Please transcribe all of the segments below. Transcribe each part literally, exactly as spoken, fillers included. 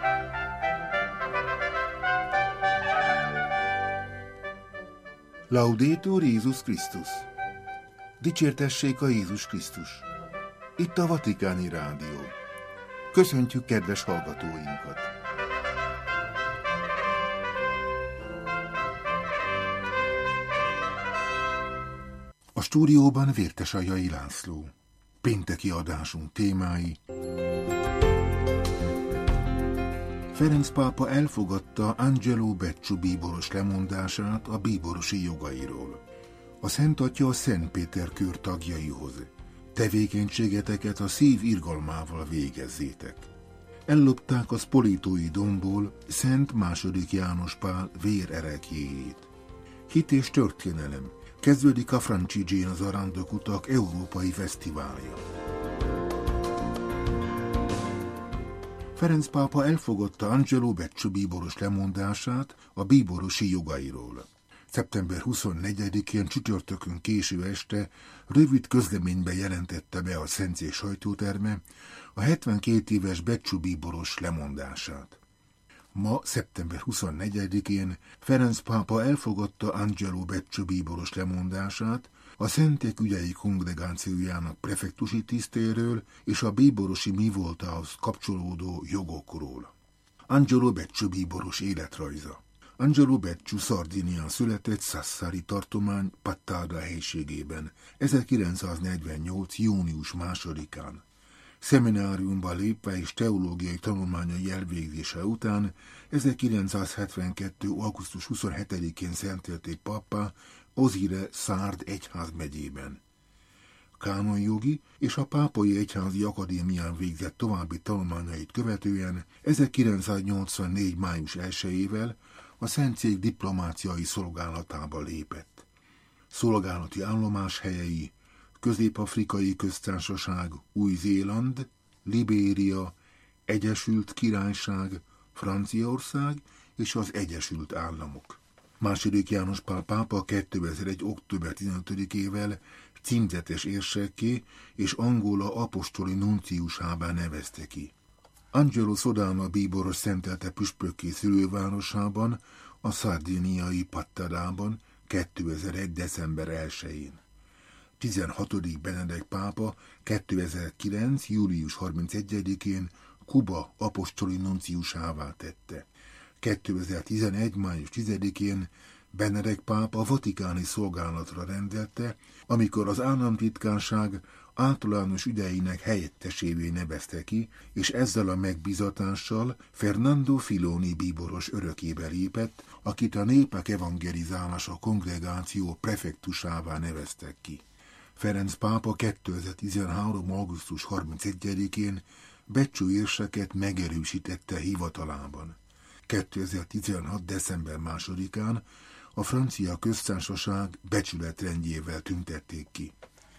Laudetur Jézus Krisztus! Dicsértessék a Jézus Krisztus! Itt a Vatikáni Rádió. Köszöntjük kedves hallgatóinkat! A stúdióban Vértesajai László. Pénteki adásunk témái: Ferenc pápa elfogadta Angelo Becciu bíboros lemondását a bíborosi jogairól. A Szent Atya a Szent Péter kör tagjaihoz: tevékenységeteket a szív irgalmával végezzétek. Ellopták a Spolétói dombból Szent második János Pál vérerekjéjét. Hit és történelem. Kezdődik a Francigén az arándokutak európai fesztiválja. Ferenc pápa elfogadta Angelo Becciu bíboros lemondását a bíborosi jogairól. szeptember huszonnegyedikén csütörtökön késő este rövid közleményben jelentette be a Szentség sajtóterme a hetvenkét éves Becciu bíboros lemondását. Ma, szeptember huszonnegyedikén Ferenc pápa elfogadta Angelo Becciu bíboros lemondását a Szentek ügyei kongregációjának prefektusi tisztéről és a bíborosi mivoltához kapcsolódó jogokról. Angelo Becciu bíboros életrajza. Angelo Becciu Szardinián született, Sassari tartomány Pattada helységében, ezerkilencszáznegyvennyolc. június másodikán. Szemináriumba lépve és teológiai tanulmányai elvégzése után ezerkilencszázhetvenkettő. augusztus huszonhetedikén szentelték pappá Osire Szárd egyházmegyében. Kánonjogi és a Pápai Egyházi Akadémián végzett további tanulmányait követően ezerkilencszáznyolcvannégy. május elsejével a Szentszék diplomáciai szolgálatába lépett. Szolgálati állomáshelyei: Közép-Afrikai Köztársaság, Új-Zéland, Libéria, Egyesült Királyság, Franciaország és az Egyesült Államok. Második János Pál pápa kétezer-egy. október tizenötödikével címzetes érsekké és Angola apostoli nunciusává nevezte ki. Angelo Sodano bíboros szentelte püspökké szülővárosában, a szardiniai Pattadában kétezer-egy. december elsején. tizenhatodik Benedek pápa kétezer-kilenc. július harmincegyedikén Kuba apostoli nunciusává tette. kétezer-tizenegy. május tizedikén Benedek pápa a vatikáni szolgálatra rendelte, amikor az államtitkárság általános ügyeinek helyettesévé nevezte ki, és ezzel a megbízatással Fernando Filoni bíboros örökébe lépett, akit a népek evangelizálása kongregáció prefektusává neveztek ki. Ferenc pápa kétezer-tizenhárom. augusztus harmincegyedikén Becciu érseket megerősítette hivatalában. kétezer-tizenhat. december másodikán a francia köztársaság becsületrendjével tüntették ki.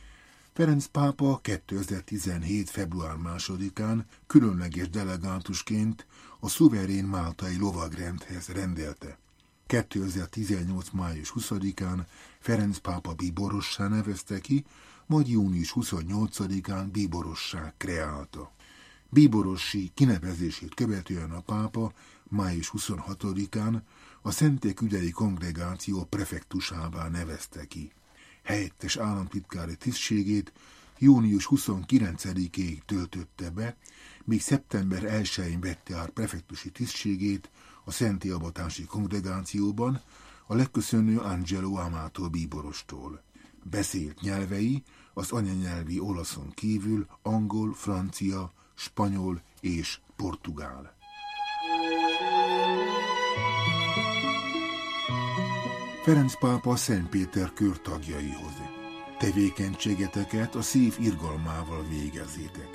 Ferenc pápa kétezer-tizenhét. február másodikán különleges delegátusként a szuverén máltai lovagrendhez rendelte. kétezer-tizennyolc. május huszadikán Ferenc pápa bíborossá nevezte ki, majd június huszonnyolcadikán bíborossá kreálta. Bíborossi kinevezését követően a pápa május huszonhatodikán a Szentek ügyei kongregáció prefektusává nevezte ki. Helyettes államtitkári tisztségét június huszonkilencedikéig töltötte be, míg szeptember elsején vette át prefektusi tisztségét a Szenti Avatási Kongregációban a legköszönő Angelo Amato bíborostól. Beszélt nyelvei az anyanyelvi olaszon kívül angol, francia, spanyol és portugál. Ferenc pápa Szent Péter kör tagjaihoz: tevékenységeteket a szív irgalmával végezzétek.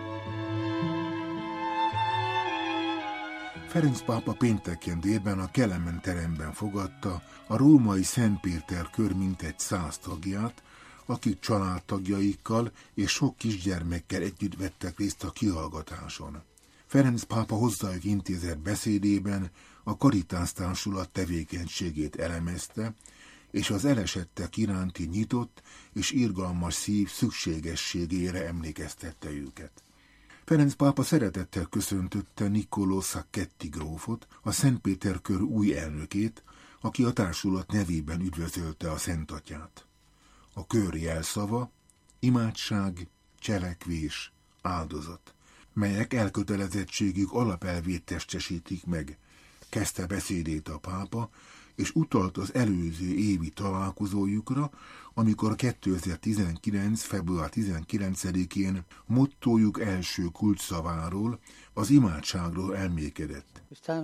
Ferenc pápa pénteken délben a Kelemen teremben fogadta a római Szent Péter kör mintegy száz tagját, akik családtagjaikkal és sok kisgyermekkel együtt vettek részt a kihallgatáson. Ferenc pápa hozzájuk intézett beszédében a Caritas társulat tevékenységét elemezte, és az elesettek iránti nyitott és irgalmas szív szükségességére emlékeztette őket. Ferenc pápa szeretettel köszöntötte Niccolò Sacchetti grófot, a Szentpéterkör új elnökét, aki a társulat nevében üdvözölte a Szentatyát. A kör jelszava imádság, cselekvés, áldozat, melyek elkötelezettségük alapelvét testesítik meg, kezdte beszédét a pápa, és utalt az előző évi találkozójukra, amikor kétezer-tizenkilenc. február tizenkilencedikén mottójuk első kulcsszaváról, az imádságról elmékedett.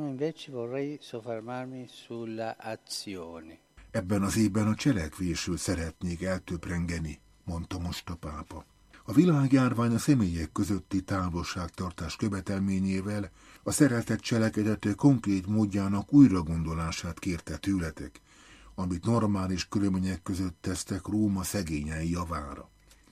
Ebben az évben a cselekvésről szeretnék eltöprengeni, mondta most a pápa. A világjárvány a személyek közötti távolságtartás követelményével a szeretet cselekedete konkrét módjának újragondolását kérte tőletek, amit normális körülmények között tesztek Róma szegényei javára.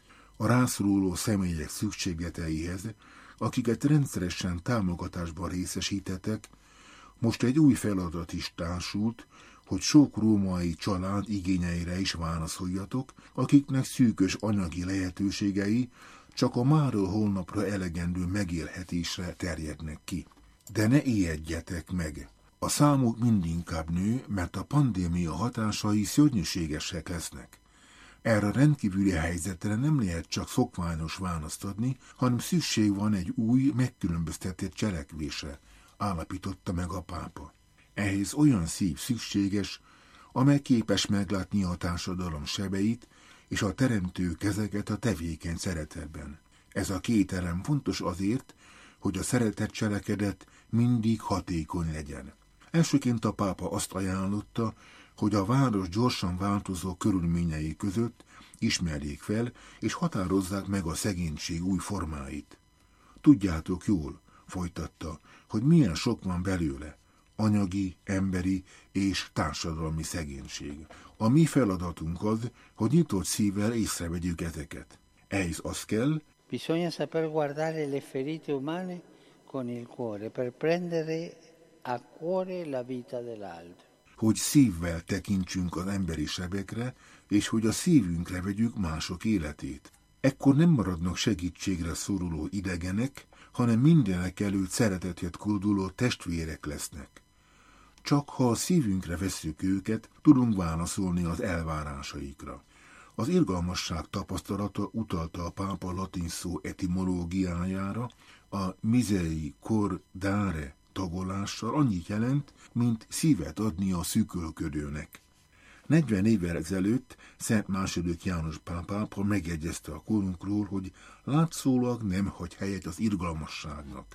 A rászoruló személyek szükségleteihez, akiket rendszeresen támogatásban részesítetek, most egy új feladat is társult, hogy sok római család igényeire is válaszoljatok, akiknek szűkös anyagi lehetőségei csak a máról holnapra elegendő megélhetésre terjednek ki. De ne ijedjetek meg! A számuk mindinkább nő, mert a pandémia hatásai szörnyűségesek lesznek. Erre a rendkívüli helyzetre nem lehet csak szokványos választ adni, hanem szükség van egy új, megkülönböztetett cselekvésre, állapította meg a pápa. Ehhez olyan szív szükséges, amely képes meglátni a társadalom sebeit és a teremtő kezeket a tevékeny szeretetben. Ez a két elem fontos azért, hogy a szeretet cselekedet mindig hatékony legyen. Elsőként a pápa azt ajánlotta, hogy a város gyorsan változó körülményei között ismerjék fel és határozzák meg a szegénység új formáit. Tudjátok jól, folytatta, hogy milyen sok van belőle, anyagi, emberi és társadalmi szegénység. A mi feladatunk az, hogy nyitott szívvel észrevegyük ezeket. Ehhez az kell, bisogna saper guardare le ferite umane con il cuore per prendere a cuore la vita dell'altro. Hogy szívvel tekintsünk az emberi sebekre, és hogy a szívünkre vegyük mások életét. Ekkor nem maradnak segítségre szoruló idegenek, hanem mindenek előtt szeretetért kulduló testvérek lesznek. Csak ha a szívünkre vesszük őket, tudunk válaszolni az elvárásaikra. Az irgalmasság tapasztalata utalta a pápa latin szó etimológiájára, a miseri cor dare tagolással annyit jelent, mint szívet adni a szűkölködőnek. negyven évvel ezelőtt Szent második János pápa megjegyezte a korunkról, hogy látszólag nem hagy helyet az irgalmasságnak.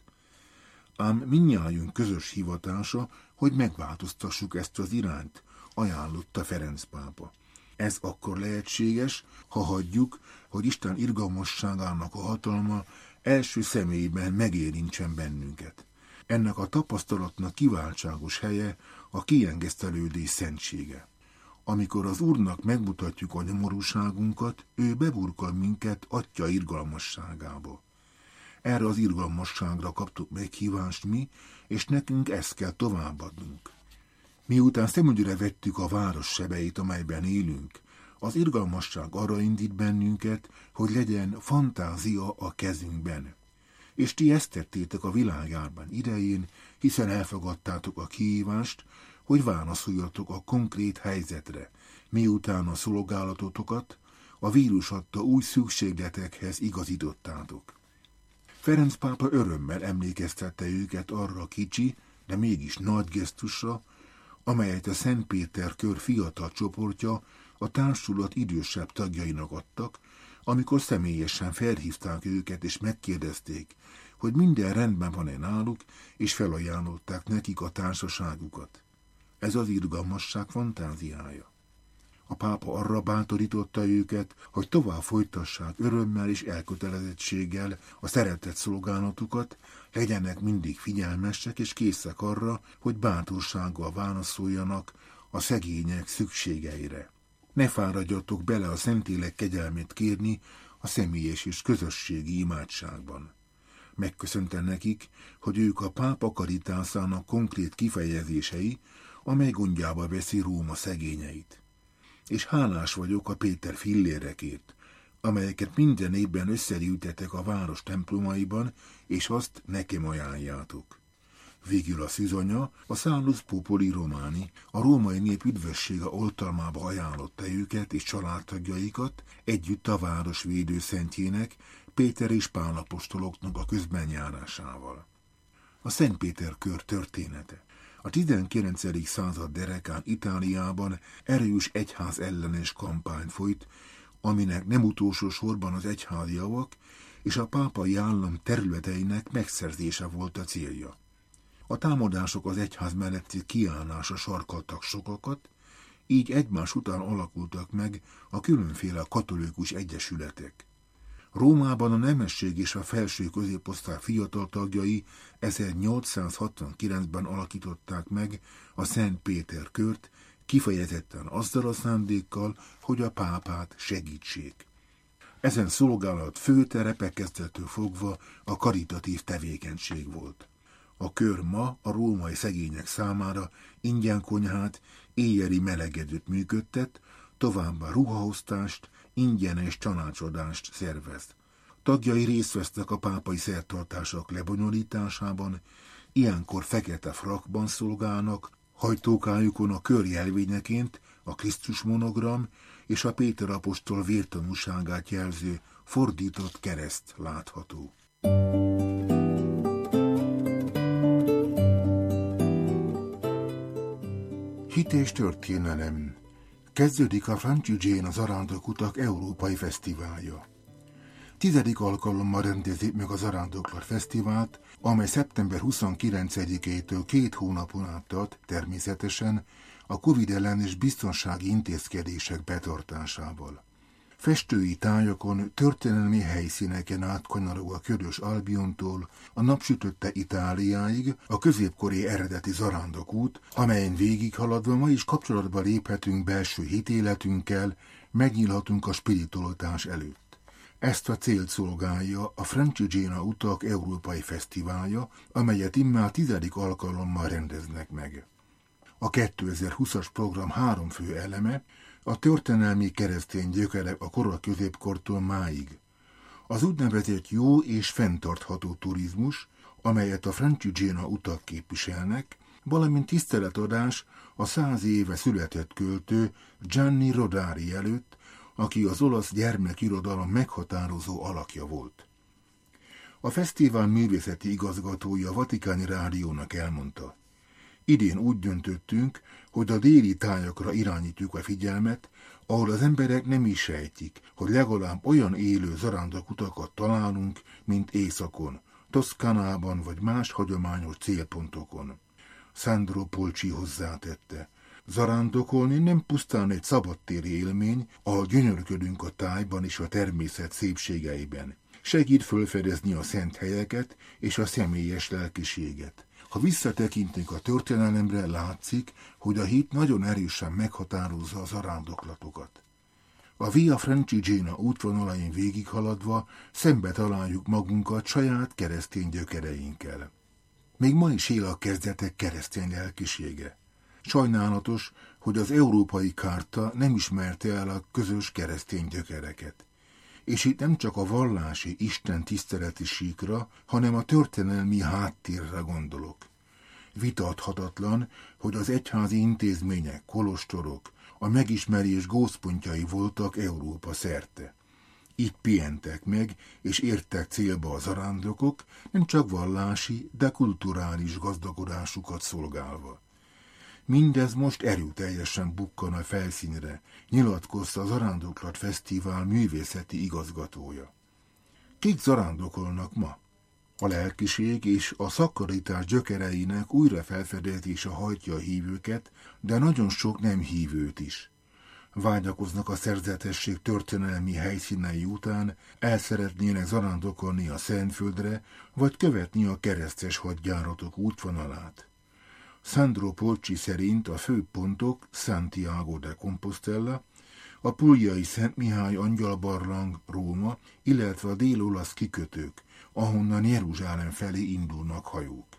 Ám mindnyájunk közös hivatása, hogy megváltoztassuk ezt az irányt, ajánlotta Ferenc pápa. Ez akkor lehetséges, ha hagyjuk, hogy Isten irgalmasságának a hatalma első személyben megérintsen bennünket. Ennek a tapasztalatnak kiváltságos helye a kiengesztelődés szentsége. Amikor az Úrnak megmutatjuk a nyomorúságunkat, ő beburkol minket Atya irgalmasságába. Erre az irgalmasságra kaptuk meghívást mi, és nekünk ezt kell továbbadnunk. Miután szemügyre vettük a város sebeit, amelyben élünk, az irgalmasság arra indít bennünket, hogy legyen fantázia a kezünkben. És ti ezt tettétek a világjárvány idején, hiszen elfogadtátok a kihívást, hogy válaszoljatok a konkrét helyzetre, miután a szolgálatotokat a vírus adta új szükségletekhez igazítottátok. Ferenc pápa örömmel emlékeztette őket arra a kicsi, de mégis nagy gesztusra, amelyet a Szentpéterkör fiatal csoportja a társulat idősebb tagjainak adtak, amikor személyesen felhívták őket és megkérdezték, hogy minden rendben van-e náluk, és felajánlották nekik a társaságukat. Ez az irgalmasság fantáziája. A pápa arra bátorította őket, hogy tovább folytassák örömmel és elkötelezettséggel a szeretett szolgálatukat, legyenek mindig figyelmesek és készek arra, hogy bátorsággal válaszoljanak a szegények szükségeire. Ne fáradjatok bele a Szentlélek kegyelmét kérni a személyes és közösségi imádságban. Megköszönte nekik, hogy ők a pápa karitászának konkrét kifejezései, amely gondjába veszi Róma szegényeit. És hálás vagyok a Péter fillérekért, amelyeket minden évben összegyűjtetek a város templomaiban, és azt nekem ajánljátok. Végül a szűzonya, a Salus Populi Romani, a római nép üdvössége oltalmába ajánlotta őket és családtagjaikat együtt a város védőszentjének, Péter és Pál apostoloknak a közbenjárásával. A Szent Péter kör története. A tizenkilencedik század derekán Itáliában erős egyház ellenes kampány folyt, aminek nem utolsó sorban az egyházi javak és a pápai állam területeinek megszerzése volt a célja. A támadások az egyház melletti kiállásra sarkaltak sokakat, így egymás után alakultak meg a különféle katolikus egyesületek. Rómában a nemesség és a felső középosztály fiatal tagjai ezernyolcszázhatvankilencben alakították meg a Szent Péter kört, kifejezetten azzal a szándékkal, hogy a pápát segítsék. Ezen szolgálat fő terepe kezdettől fogva a karitatív tevékenység volt. A kör ma a római szegények számára ingyen konyhát, éjjeli melegedőt működtet, továbbá ruhaosztást, ingyenes tanácsadást szervez. Tagjai részt vesznek a pápai szertartások lebonyolításában, ilyenkor fekete frakban szolgálnak, hajtókájukon a kör jelvényeként a Krisztus monogram és a Péter apostol vértanúságát jelző fordított kereszt látható. Hit és történelem. Kezdődik a Franciaigéna zarándokutak európai fesztiválja. Tizedik alkalommal rendezik meg a Zarándoklat Fesztivált, amely szeptember huszonkilencedikétől két hónapon át tart, természetesen a Covid ellenes biztonsági intézkedések betartásával. Festői tájakon, történelmi helyszíneken átkanarog a Ködös Albiontól a napsütötte Itáliáig a középkori eredeti zarándokút, amelyen végighaladva ma is kapcsolatba léphetünk belső hitéletünkkel, megnyílhatunk a spiritualitás előtt. Ezt a célt szolgálja a Franciaigéna utak európai fesztiválja, amelyet immár tizedik alkalommal rendeznek meg. A kétezer-húszas program három fő eleme, a történelmi keresztény gyökerek a kora középkortól máig. Az úgynevezett jó és fenntartható turizmus, amelyet a Franciaigéna utak képviselnek, valamint tiszteletadás a száz éve született költő Gianni Rodari előtt, aki az olasz gyermekirodalom meghatározó alakja volt. A fesztivál művészeti igazgatója a Vatikáni Rádiónak elmondta: idén úgy döntöttünk, hogy a déli tájakra irányítjuk a figyelmet, ahol az emberek nem is sejtik, hogy legalább olyan élő zarándokutakat találunk, mint északon, Toszkánában vagy más hagyományos célpontokon. Sandro Polci hozzátette: zarándokolni nem pusztán egy szabadtéri élmény, ahol gyönyörködünk a tájban és a természet szépségeiben. Segít fölfedezni a szent helyeket és a személyes lelkiséget. Ha visszatekintünk a történelemre, látszik, hogy a hit nagyon erősen meghatározza a zarándoklatokat. A Via Franciaigéna útvonalain végighaladva szembe találjuk magunkat saját keresztény gyökereinkkel. Még ma is él a kezdetek keresztény lelkisége. Sajnálatos, hogy az európai kárta nem ismerte el a közös keresztény gyökereket. És itt nem csak a vallási, Isten tiszteleti síkra, hanem a történelmi háttérre gondolok. Vitathatatlan, hogy az egyházi intézmények, kolostorok a megismerés gócpontjai voltak Európa szerte. Itt pihentek meg, és értek célba a zarándokok, nem csak vallási, de kulturális gazdagodásukat szolgálva. Mindez most erőteljesen bukkan a felszínre, nyilatkozta a Zarándoklat Fesztivál művészeti igazgatója. Kik zarándokolnak ma? A lelkiség és a szakkaritás gyökereinek újra felfedezése hajtja a hívőket, de nagyon sok nem hívőt is. Vágyakoznak a szerzetesség történelmi helyszínei után, el szeretnének zarándokolni a Szentföldre, vagy követni a keresztes hadjáratok útvonalát. Sandro Polci szerint a fő pontok Santiago de Compostela, a Puljai Szent Mihály angyalbarlang, Róma, illetve a dél-olasz kikötők, ahonnan Jeruzsálem felé indulnak hajók.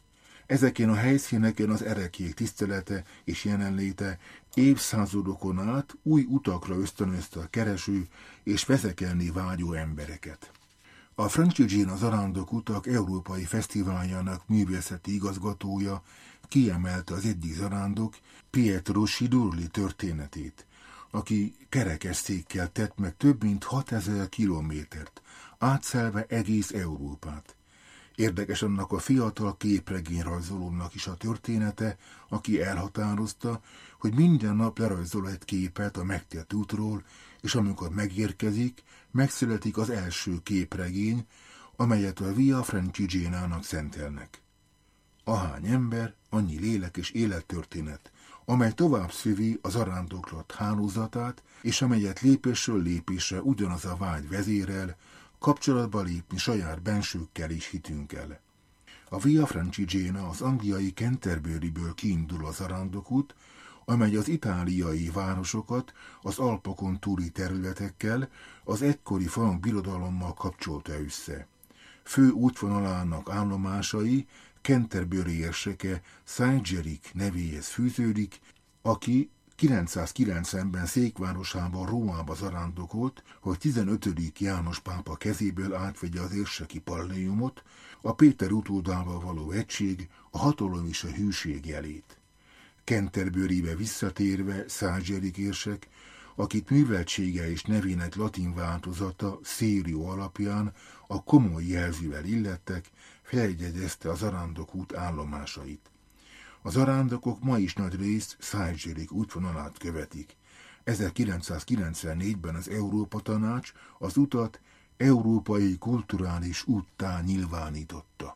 Ezeken a helyszíneken az erekék tisztelete és jelenléte évszázadokon át új utakra ösztönözte a kereső és veszekelni vágyó embereket. A Francigena Zarándok utak európai fesztiváljának művészeti igazgatója kiemelte az egyik zarándok, Pietro Sidurli történetét, aki kerekesszékkel tett meg több mint hatezer kilométert, átszelve egész Európát. Érdekes annak a fiatal képregényrajzolónak is a története, aki elhatározta, hogy minden nap lerajzol egy képet a megtett útról, és amikor megérkezik, megszületik az első képregény, amelyet a Via Francigenának szentelnek. Ahány ember, annyi lélek és élettörténet, amely tovább szövi az zarándoklat hálózatát, és amelyet lépésről lépésre ugyanaz a vágy vezérel, kapcsolatba lépni saját bensőkkel és hitünkkel. A Via Francigena az angliai Canterburyből kiindul a zarándokút, amely az itáliai városokat az Alpokon túli területekkel, az egykori Frank birodalommal kapcsolta össze. Fő útvonalának állomásai Canterbury érseke Saint-Geric nevéhez fűződik, aki kilencszázkilencvenben székvárosában Rómába zarándokolt, hogy tizenötödik János pápa kezéből átvegye az érseki palliumot, a Péter utódával való egység, a hatalom és a hűség jelét. Canterburybe visszatérve Saint-Geric érsek, akit műveltsége és nevének latin változata Szérió alapján a komoly jelzővel illettek, feljegyezte a zarándokút állomásait. A zarándokok ma is nagy részt Saint-Geric útvonalát követik. ezerkilencszázkilencvennégyben az Európa Tanács az utat európai kulturális úttá nyilvánította.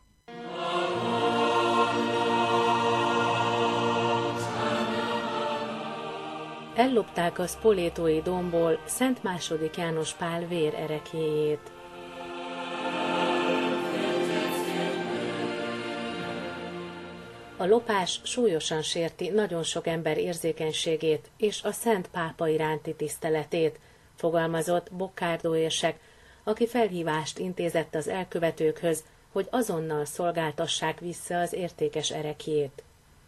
Ellopták a Spoletói dombból Szent második János Pál vérereklyéjét. A lopás súlyosan sérti nagyon sok ember érzékenységét és a Szent Pápa iránti tiszteletét, fogalmazott Boccardó érsek, aki felhívást intézett az elkövetőkhöz, hogy azonnal szolgáltassák vissza az értékes ereklyét.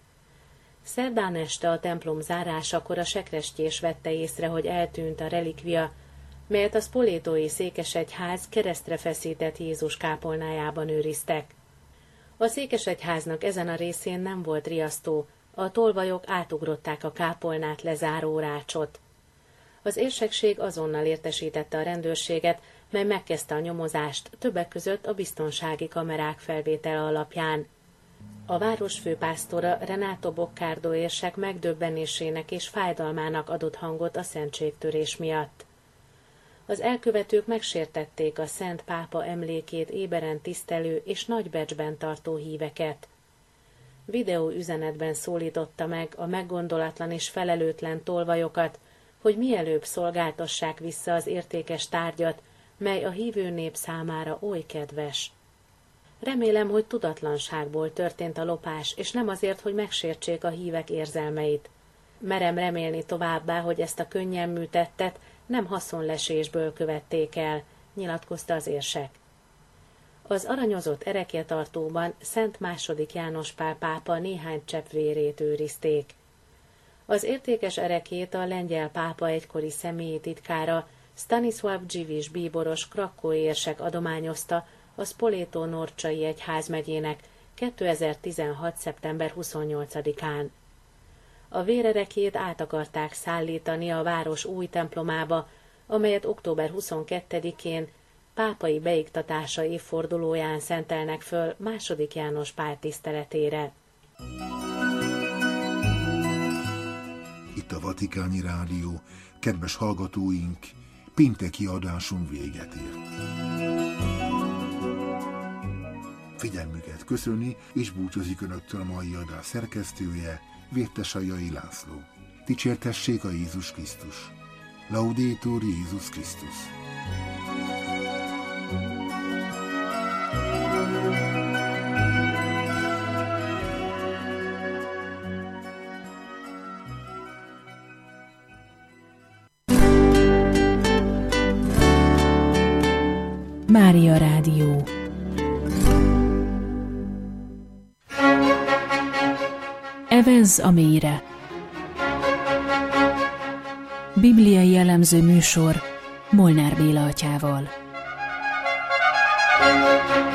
Szerdán este a templom zárásakor a sekrestyés vette észre, hogy eltűnt a relikvia, melyet a spolétói székesegyház keresztre feszített Jézus kápolnájában őriztek. A székesegyháznak ezen a részén nem volt riasztó, a tolvajok átugrották a kápolnát lezáró rácsot. Az érsekség azonnal értesítette a rendőrséget, mely megkezdte a nyomozást, többek között a biztonsági kamerák felvétele alapján. A város főpásztora Renato Boccardó érsek megdöbbenésének és fájdalmának adott hangot a szentségtörés miatt. Az elkövetők megsértették a Szent Pápa emlékét éberen tisztelő és nagy becsben tartó híveket. Videó üzenetben szólította meg a meggondolatlan és felelőtlen tolvajokat, hogy mielőbb szolgáltassák vissza az értékes tárgyat, mely a hívő nép számára oly kedves. Remélem, hogy tudatlanságból történt a lopás, és nem azért, hogy megsértsék a hívek érzelmeit. Merem remélni továbbá, hogy ezt a könnyelmű tettet nem haszonlesésből követték el, nyilatkozta az érsek. Az aranyozott erekjetartóban Szent második János Pál pápa néhány csepp vérét őrizték. Az értékes erekjét a lengyel pápa egykori személyi titkára, Stanisław Dziwisz bíboros krakkói érsek adományozta a Spolétó-Norcsai egyházmegyének kétezer-tizenhat. szeptember huszonnyolcadikán. A vérerekjét át akarták szállítani a város új templomába, amelyet október huszonkettedikén pápai beiktatása évfordulóján szentelnek föl második János Pál tiszteletére. Itt a Vatikáni Rádió, kedves hallgatóink, pénteki adásunk véget ért. Figyelmüket köszöni és búcsúzik Önöktől a mai adás szerkesztője, Vértesajai László. Dicsértessék a Jézus Krisztus! Laudetur Jézus Krisztus! Mária Rádió. Evezz a mélyre. Bibliai jellemző műsor Molnár Béla atyával.